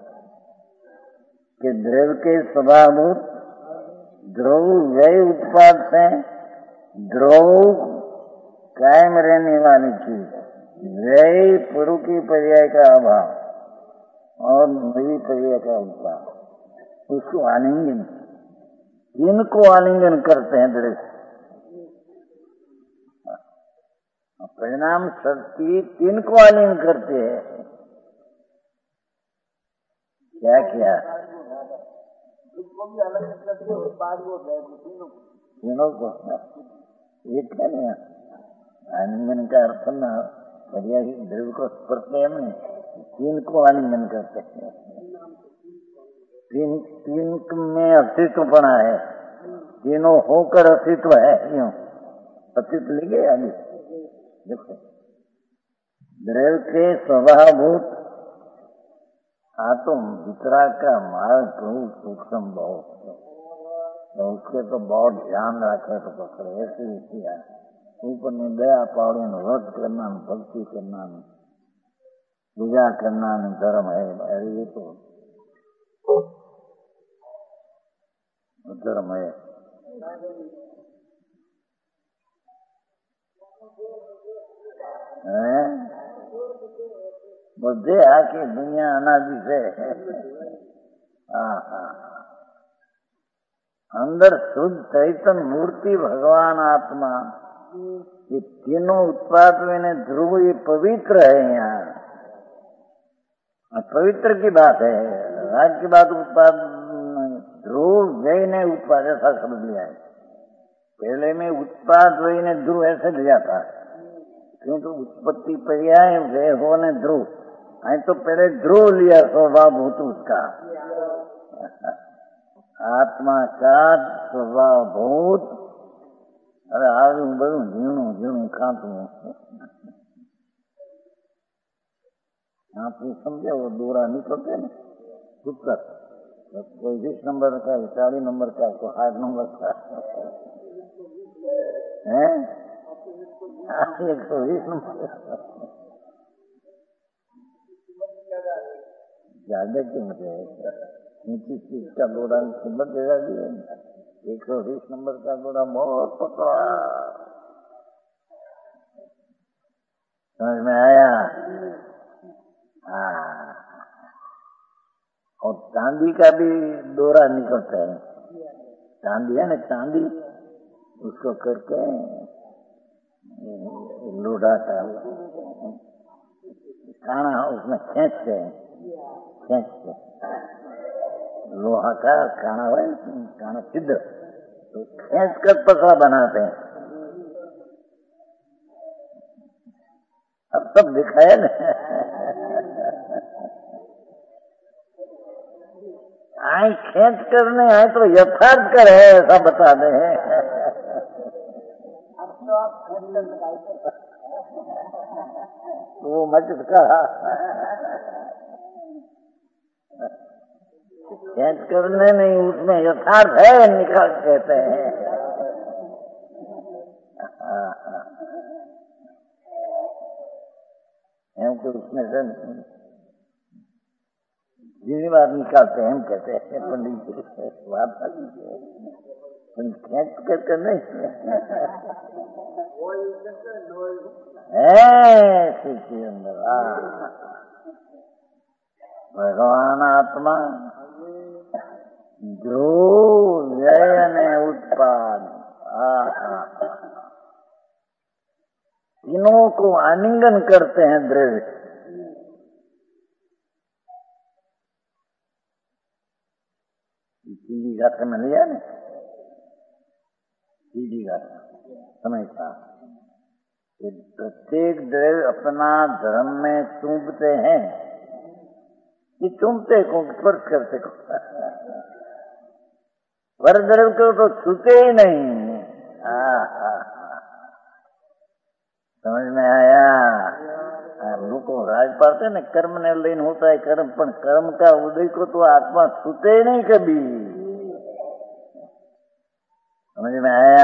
कि द्रव्य के स्वभाव ध्रुव व्यय उत्पाद से ध्रुव कायम रहने वाली चीज, व्यय पुरु की पर्याय का अभाव और नई पर्याय का उत्पाद, उसको आलिंगन, इनको आलिंगन करते हैं दृश्य। परिणाम शक्ति तीन को आलिंगन करते हैं। क्या किया? तीनों को एक है ना, आलिंगन का अर्थ न पर्याय द्रव्य को स्पर्श में तीन को आलिंगन करते हैं। तीन तीन में अस्तित्व बना है, तीनों होकर अस्तित्व है। यूं अस्तित्व लिखे आगे देखो, द्रव्य के स्वभावभूत आत्म वितरा का मार्ग बहुत सूक्ष्म बहुत, तो उसके तो बहुत ध्यान रखे तो पकड़े। ऐसी किया ऊपर में दया पाड़े न व्रत करना न भक्ति करना न पूजा करना न धर्म है। अरे ये तो धर्म है। बुद्धि आके दुनिया अनादि से अंदर शुद्ध चैतन्य मूर्ति भगवान आत्मा, ये तीनों उत्पाद में ध्रुव ये पवित्र है। यहाँ पवित्र की बात है, राज की बात उत्पाद ध्रुव व्यय ने उत्पाद ऐसा शब्द लिया है। पहले में उत्पाद व्यय ने ध्रुव ऐसे लिया था, क्योंकि उत्पत्ति पर्याय व्यय हो ने ध्रुव, आई तो पहले ध्रुव लिया स्वभाव भूत उसका, आत्मा का स्वभाव भूत। अरे आगे बढ़ू झीणू झीणू खातू आप समझे, वो दोरा निकलते ना कुछ, कोई बीस नंबर का, चालीस नंबर का, कोई आठ नंबर का है, एक सौ बीस नंबर ज्यादा क्यों मुझे नीची चीज का दोरा कीमत दे दी है। एक सौ बीस नंबर का दोरा बहुत पकड़ा, समझ में आया। हाँ, और चांदी का भी डोरा निकलता है, चांदी है ना, चांदी उसको करके लोढ़ा का काना उसमें खींचते हैं, खींचते लोहा का काना है, काना सिद्ध, तो खींच कर पतला बनाते हैं। अब सब दिखाया ना, आई खींच करने आए तो यथार्थ कर है ऐसा बता दे। वो मस्जिद का खींच करने नहीं, उसमें यथार्थ है निकाल कहते हैं। तो उसमें से जितनी बार निकालते हैं हम कहते हैं पंडित जी बात खींच करके नहीं है अंदर भगवान आत्मा ध्रुव व्यय ने उत्पाद तीनों को आलिंगन करते हैं द्रव्य। सीधी गाथा में लिया ना, सीधी गाथा समझता, प्रत्येक द्रव्य अपना धर्म में चूमते हैं, कि चूमते को स्पर्श करते को, पर द्रव्य को तो छूते ही नहीं। समझ में आया। लोग राज पाते न कर्म ने लेन होता है कर्म, पर कर्म का उदय को तो आत्मा छूते ही नहीं कभी। समझ में आया।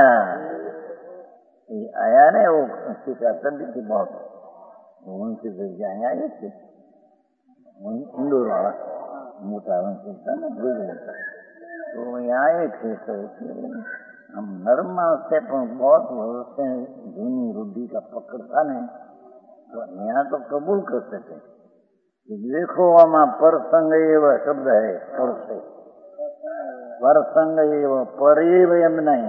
आया ने वो पंडित की बहुत उनसे जाएंगे आए थे इंदौर वाला मोटा था ना, तो यहाँ आए थे। तो हम नर्मा से बहुत वर्ष से जूनी रुद्धि का पकड़ था ने, तो यहाँ तो कबूल करते थे। देखो वहाँ परसंग एवं शब्द है, पर से परसंग एवं परेव एम नहीं।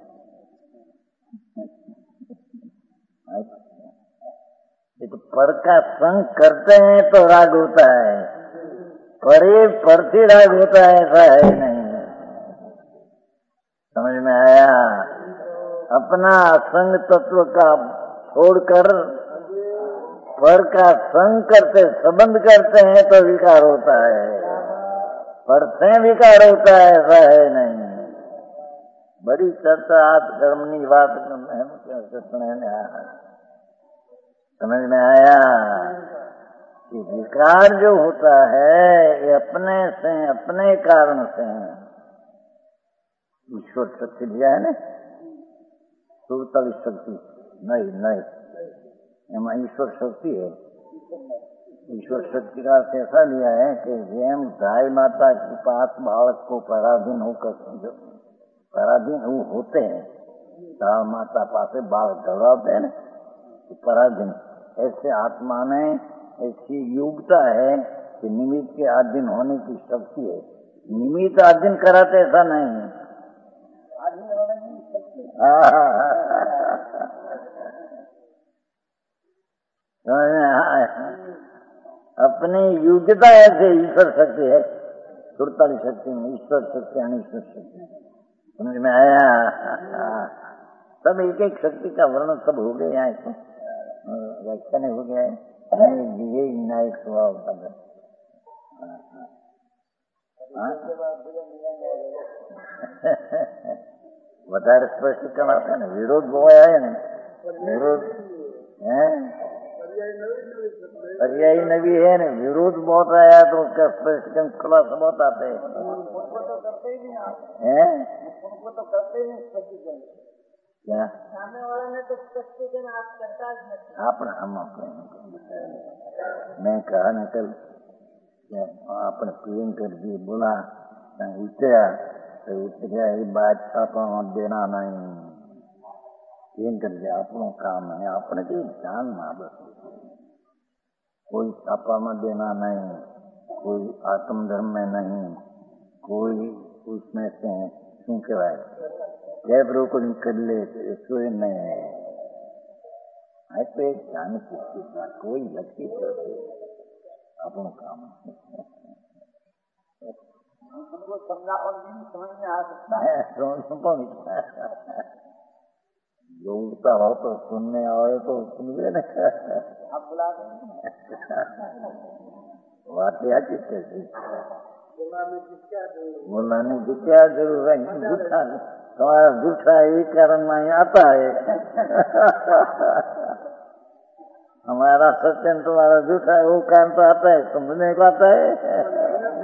तो पर का संग करते हैं तो राग होता है, परे पर से राग होता है ऐसा है नहीं। समझ में आया। अपना असंग तत्व का छोड़कर पर का संग करते संबंध करते हैं तो विकार होता है, पर से विकार होता है ऐसा है नहीं। बड़ी चर्चा आत्म कर्मनी बात समझ में आया कि विकार जो होता है ये अपने से अपने कारण से ईश्वर शक्ति दिया है ना, सुरतल शक्ति नहीं नहीं ईश्वर शक्ति है। ईश्वर शक्ति का ऐसा लिया है कि जेम गाय माता के पास बालक को पराधीन होकर पराधीन वो होते हैं, गाय माता पास बालक दौड़ाते हैं ना, तो पराधीन। ऐसे आत्मा में ऐसी योग्यता है कि निमित्त के अधीन होने की शक्ति है। निमित्त अधीन कराते ऐसा नहीं। अपनी योग्यता ऐसे ईश्वर शक्ति है, सुड़ताली शक्ति में ईश्वर शक्ति, अनिश्वर शक्ति, समझ में आया? सब एक एक शक्ति का वर्णन सब हो गया है, तो व्याख्या नहीं हो गया है, ये न्यायिक स्वभाव का है। વધારે સ્પષ્ટીકરણ આપે ને, વિરોધ બહુ આવ્યા ને, વિરોધ है पर्यायी नवी है ना, विरोध बहुत आया तो उसका स्पष्टीकरण खुलासा बहुत आते हैं। उनको तो करते ही स्पष्टीकरण, क्या सामने वाले ने तो स्पष्टीकरण आप करता ही नहीं। આપણે हम अपने मैं कहा न कल आपने पीएम कर दिए, बोला उठा तो उठ गया, ये बात छापा देना नहीं, पीएम कर दिया, अपनों काम है, अपने की जान ना, बस कोई छापा में देना नहीं, कोई आत्म धर्म में नहीं, कोई उसमें से शू कहवाय जैब रोको कर ले सोए नहीं है, ऐसे जान की कोई लक्ष्य करते अपनों काम उनको समझा और नहीं समझ में आ सकता है। जो उठता हो तो सुनने आए तो सुनवे न, आप बुला देंगे वाकया की कैसी बोलाने की क्या जरूरत, बोलाने की क्या जरूरत है? झूठा तुम्हारा झूठा ये कारण नहीं आता है। हमारा सत्यन तुम्हारा झूठा है, वो कारण तो आता है, समझने को आता है।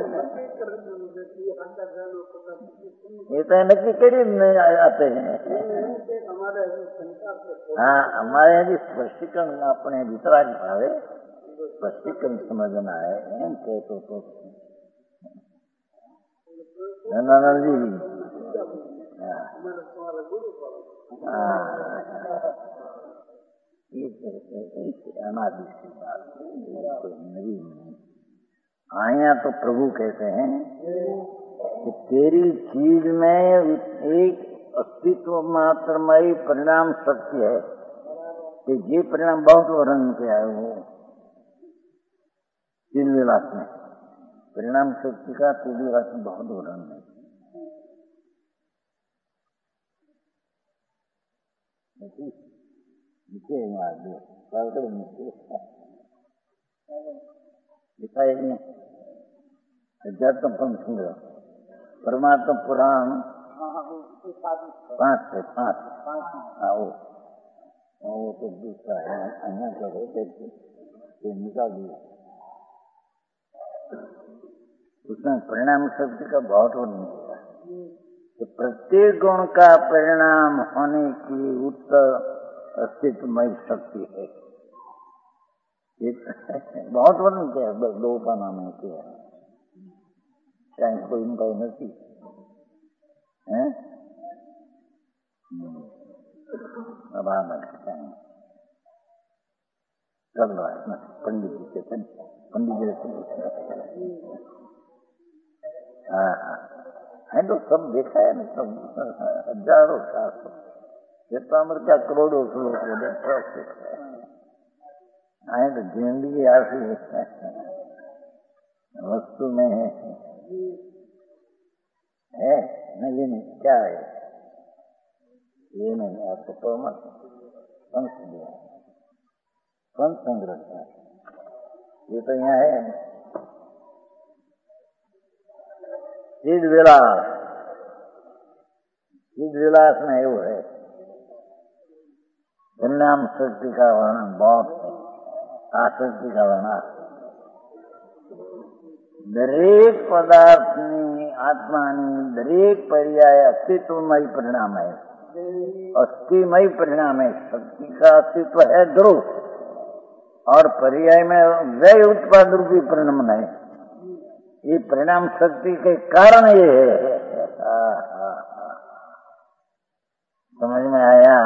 ये तो नक्की करीब नहीं आते हैं। हाँ, हमारे यदि स्पष्टीकरण अपने वितराग भावे स्पष्टीकरण समझना है एम कहते तो धनानंद जी अनादि की बात कोई नई नहीं। आया तो प्रभु कहते हैं कि तेरी चीज में एक अस्तित्व मात्रमयी परिणाम सत्य है कि ये परिणाम बहुत वर्णन किया है वो तीन विलास में, परिणाम शक्ति का तीन विलास में बहुत वर्णन है। नीचे आगे दिखाएगी अध्यात्म पंच परमात्मा पुराण पांच है, पांच आओ वो तो दूसरा है, अन्य करो तो निकाल दिया। उसमें परिणाम शक्ति का बहुत वर्णन किया तो प्रत्येक गुण का परिणाम होने की उत्तर अस्तित्वमय शक्ति है। बहुत वर्णन किया, दो का नाम है किया, चाहे कोई इनका नहीं है। अब आना चल रहा है ना, पंडित जी के थे, पंडित जी से हाँ हाँ है तो सब देखा है ना, सब हजारों शास्त्र चेतामर क्या करोड़ों श्लोक हो गए, आए तो जिंदगी ऐसी वस्तु में है, है नहीं नहीं क्या है ये नहीं, आपको परमात्मा पंच दिया, पंच संग्रह है, ये तो यहाँ है सिद्ध विलास, सिद्ध विलास में वो है परिणाम शक्ति का वर्णन बहुत है, आसक्ति का वर्णन दरेक पदार्थની આત્માની દરેક પર્યાય अस्तित्वमय परिणाम है, अस्थिमय परिणाम है। शक्ति का अस्तित्व है ध्रुव और पर्याय में व्यय उत्पाद रूपी परिणाम है। ये परिणाम शक्ति के कारण ये है। समझ में आया?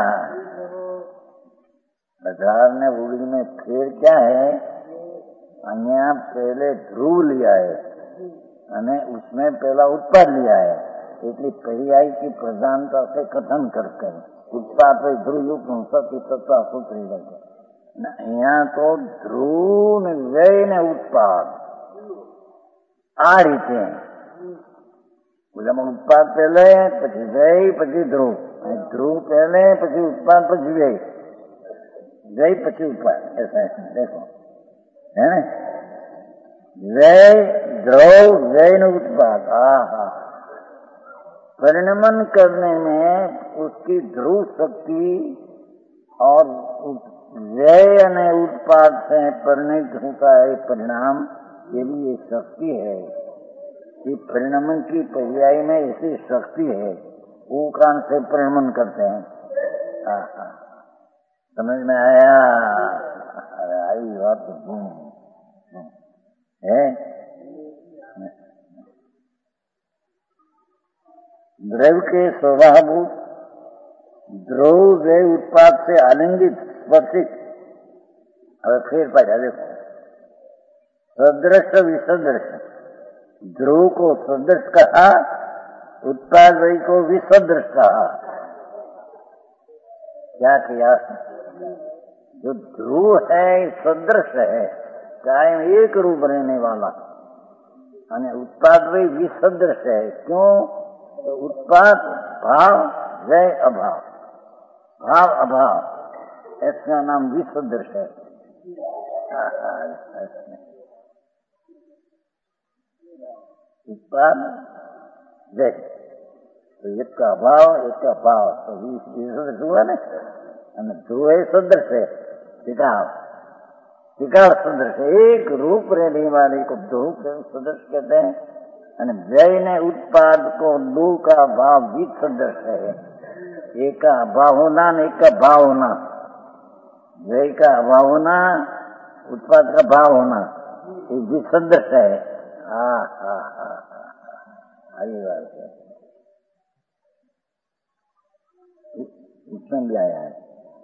बाजार ने उड़ी में फेर क्या है, અહીંયા पहले ध्रुव लिया है અને उसमें पहला उत्पाद लिया है, इसलिए पर्याय की प्रधानता से कथन करते हैं। उत्पाद ध्रुव सत्य तत्व सूत्र यहाँ तो ध्रुव ने व्यय ने उत्पाद आ रीते પૂજામાં ઉત્પાદ પહેલે પછી જય પછી ધ્રુવ, ધ્રુવ પહેલે પછી उत्पाद પછી जय, जय પછી उत्पाद, ऐसा है देखो है ना, जय ध्रुव जय न उत्पाद। आहा, परिणमन करने में उसकी ध्रुव शक्ति और व्यय ने उत्पाद से परिणित होता है परिणाम, ये भी एक शक्ति है कि परिणमन की पर्याय में ऐसी शक्ति है, वो कान से परिणमन करते हैं। आहा, समझ में आया? अरे आई बात तो है। द्रव्य के स्वभावभूत ध्रुव जय उत्पाद से आलिंगित स्पर्शित। अब फिर पढ़ा देखो, सदृश विसदृश, ध्रुव को सदृश कहा, उत्पाद वही को विसदृश कहा। क्या किया? जो ध्रुव है सदृश है, कायम एक रूप रहने वाला, यानी उत्पाद वही विसदृश है। क्यों? तो उत्पाद भाव जय अभाव, भाव अभाव, इसका नाम विसदृश है। उत्पाद जय, तो एक का अभाव एक का भाव, तो विसदृश हुआ ना। ध्रुव है सदृश है, टिकाव टिकाव सदृश, एक रूप रहने वाले को ध्रुव सदृश कहते हैं। અને વ્યયને उत्पाद को दो का भाव विसदृश है, एक का अभाव होना न एक का भाव होना, व्यय का अभाव होना उत्पाद का भाव होना, ये विसदृश है। हाँ हाँ हाँ आई बात है, इसमें भी आया है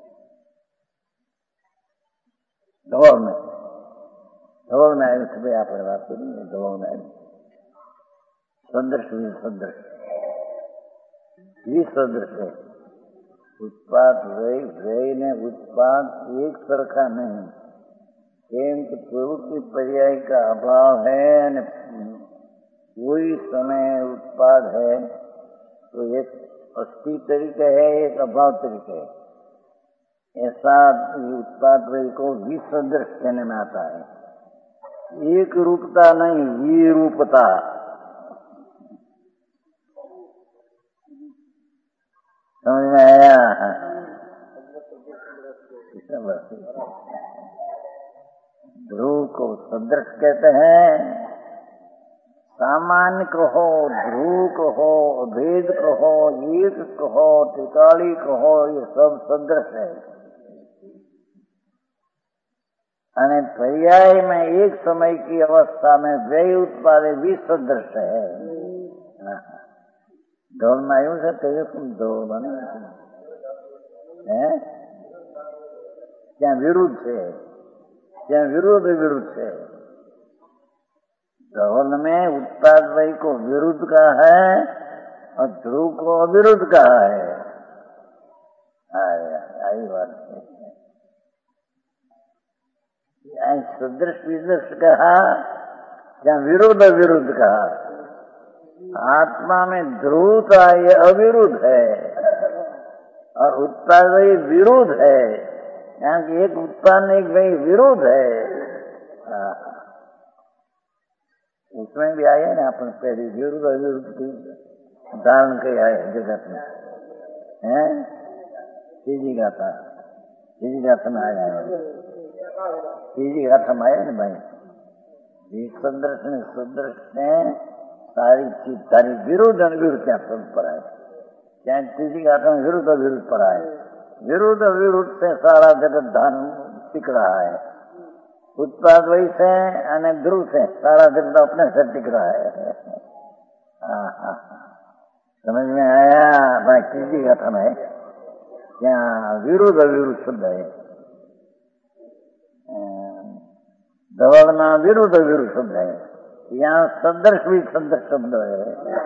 दौड़ में, दौड़ में आए सुबह आप बात करेंगे, दौड़ में आए सदृश विसदृश, विसदृश है। उत्पाद व्यय, व्यय ने उत्पाद एक सरखा नहीं, केम कि प्रवृत्ति पर्याय का अभाव है, कोई समय उत्पाद है तो एक अस्थि तरीका है एक अभाव तरीका है, ऐसा उत्पाद व्यय को विसदृश कहने में आता है। एक रूपता नहीं, विरूपता। समझ में आया? ध्रुव को सदृश कहते हैं, सामान्य कहो, ध्रुव कहो, अभेद कहो, एक कहो, टिकाली कहो, ये सब सदृश है। અને पर्याय में एक समय की अवस्था में व्यय उत्पाद विसदृश है। ढोल में आयु से तेरे तुम ढोल बने क्या विरुद्ध है, क्या विरोध विरुद्ध है। ढोल में उत्पाद वही को विरुद्ध का है और ध्रुव को अविरुद्ध का है। आई बात है, सदृश विदृश कहा या विरुद्ध विरुद्ध कहा। आत्मा में ध्रुवता ये अविरुद्ध है और उत्पाद वही विरुद्ध है, यहाँ की एक उत्पाद एक वही विरुद्ध है। उसमें भी आए ना अपन पहले विरुद्ध अविरुद्ध की उदाहरण के आए जगत में है, सीधी गाथा सीधी गाथा में आया है, सीधी गाथा में आया ना भाई, सदृश ने सदृश ने सारी चीज सारी विरुद्ध अविरुद्ध क्या सब पर आए, क्या तीसरी गाथा में विरुद्ध अविरुद्ध पर आए। विरुद्ध अविरुद्ध से सारा जगत धन टिक रहा है, उत्पाद वही से અને ध्रुव से सारा जगत अपने से टिक रहा है। हाँ हाँ समझ में आया भाई? तीसरी गाथा में क्या विरुद्ध अविरुद्ध शब्द है, दौड़ना विरुद्ध अविरुद्ध शब्द है, यहाँ सदृश भी सदृश शब्द है।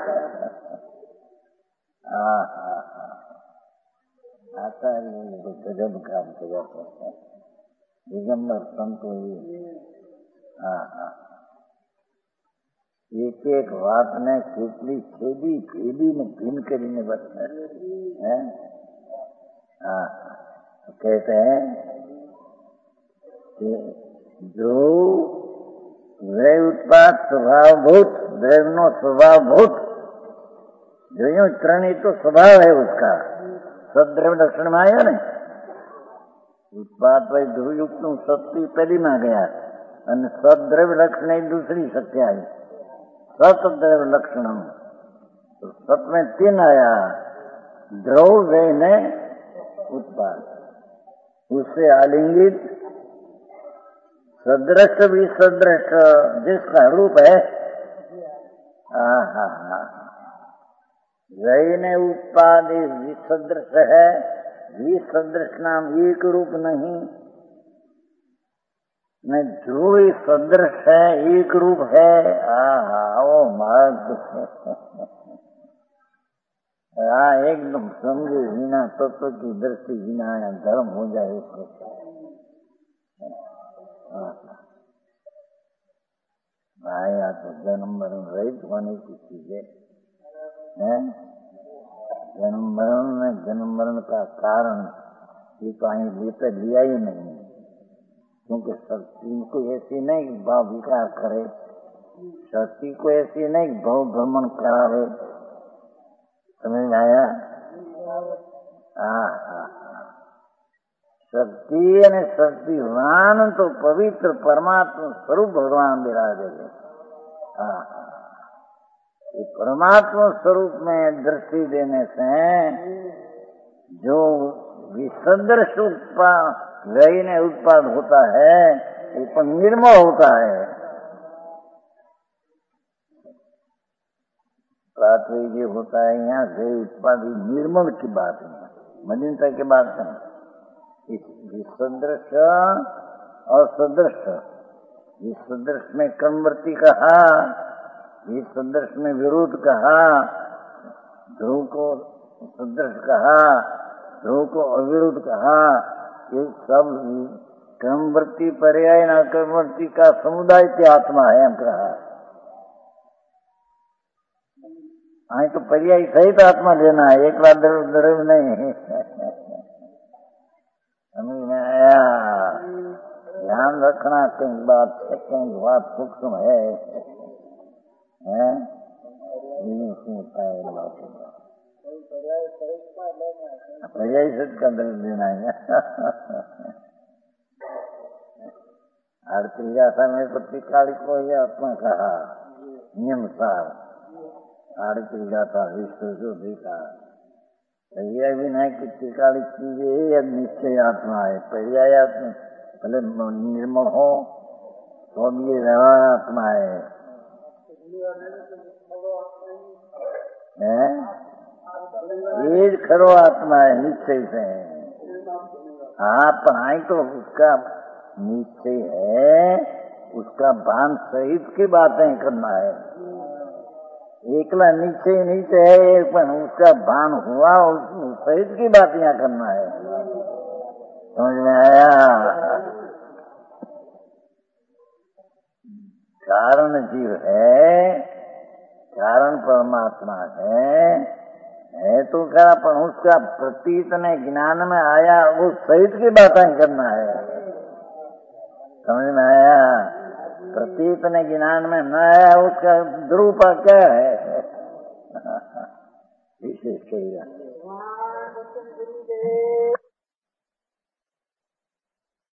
आता है गजब काम किया दिगंबर संत हुई। हाँ हाँ एक एक बात ने કેટલી છેદી ભેદી ને ભીન કરીને बताया है। हाँ, कहते हैं कि ध्रुव द्रव्य उत्पाद स्वभाव भूत, द्रव्य नो स्वभाव भूत, जो यूं त्रणी तो स्वभाव है उसका, सद्रव्य लक्षण में आया ने उत्पाद भाई ध्रुव युक्त शक्ति पहली में गया और सद्रव्य लक्षण एक दूसरी शक्ति आई, सतद्रव्य लक्षण तो सत में तीन आया, द्रव वे ने उत्पाद, उससे आलिंगित सदृश भी सदृश जिसका रूप है, हा हा वही ने उत्पाद विसदृश है, विसदृश नाम एक रूप नहीं, न ध्रुव सदृश है एक रूप है। आहा ओ मार्ग हाँ एकदम समझे बिना तत्व की दृष्टि बिना या धर्म हो जाए इसको। आया तो जन्म मरण रहित होने की चीजें है, जन्म मरण में जन्म मरण का कारण ये कहीं लेते लिया ही नहीं, क्योंकि शक्ति को ऐसी नहीं भाव विकार करे, शक्ति को ऐसी नहीं भाव भ्रमण करावे, समझ में आया? हाँ हाँ शक्ति અને शक्तिवान तो पवित्र परमात्मा स्वरूप भगवान विराजे है। हाँ परमात्मा स्वरूप में दृष्टि देने से जो विसदृश उत्पाद वही ने उत्पाद होता है वो पर निर्मल होता है। प्राथमिक ये होता है यहाँ से उत्पाद निर्मल की बात है, मलिनता की बात है। विसदृश और सदृश, विसदृश में कर्मवर्ती कहा, विसदृश में विरोध कहा, ध्रुव को सदृश कहा, ध्रुव को अविरुद्ध कहा, ये सब कर्मवर्ती पर्याय न कर्मवर्ती का समुदाय की आत्मा है हम कहा। हाँ तो पर्याय सहित आत्मा लेना है, एक बार द्रव्य द्रव्य नहीं है। समझ में आया? ध्यान रखना कहीं बात कहीं बात सूक्ष्म है, हैं? पर्याय सहित का द्रव्य लेना है। आरती गाथा में प्रतिकाली को यह आत्मा कहा नियम सार, आरती गाथा विश्व जो देखा यह भी नहीं कि त्रिकाली चीजें निश्चय आत्मा है, पर्याय आत्मा भले निर्मल हो तो भी ये व्यवहार आत्मा है, है? ये खरो आत्मा है निश्चय से। हाँ पढ़ाई तो उसका निश्चय है, उसका भान सहित की बातें करना है, एकला नीचे नीचे है पर उसका भान हुआ उस सहित की बात यहाँ करना है। समझ में आया? कारण जीव है, कारण परमात्मा है, है तो क्या पर उसका प्रतीत ने ज्ञान में आया वो सहित की बातें करना है। समझ में आया? प्रतीत ने ज्ञान में न आया उसका ध्रुव क्या है, विशेष कहिएगा।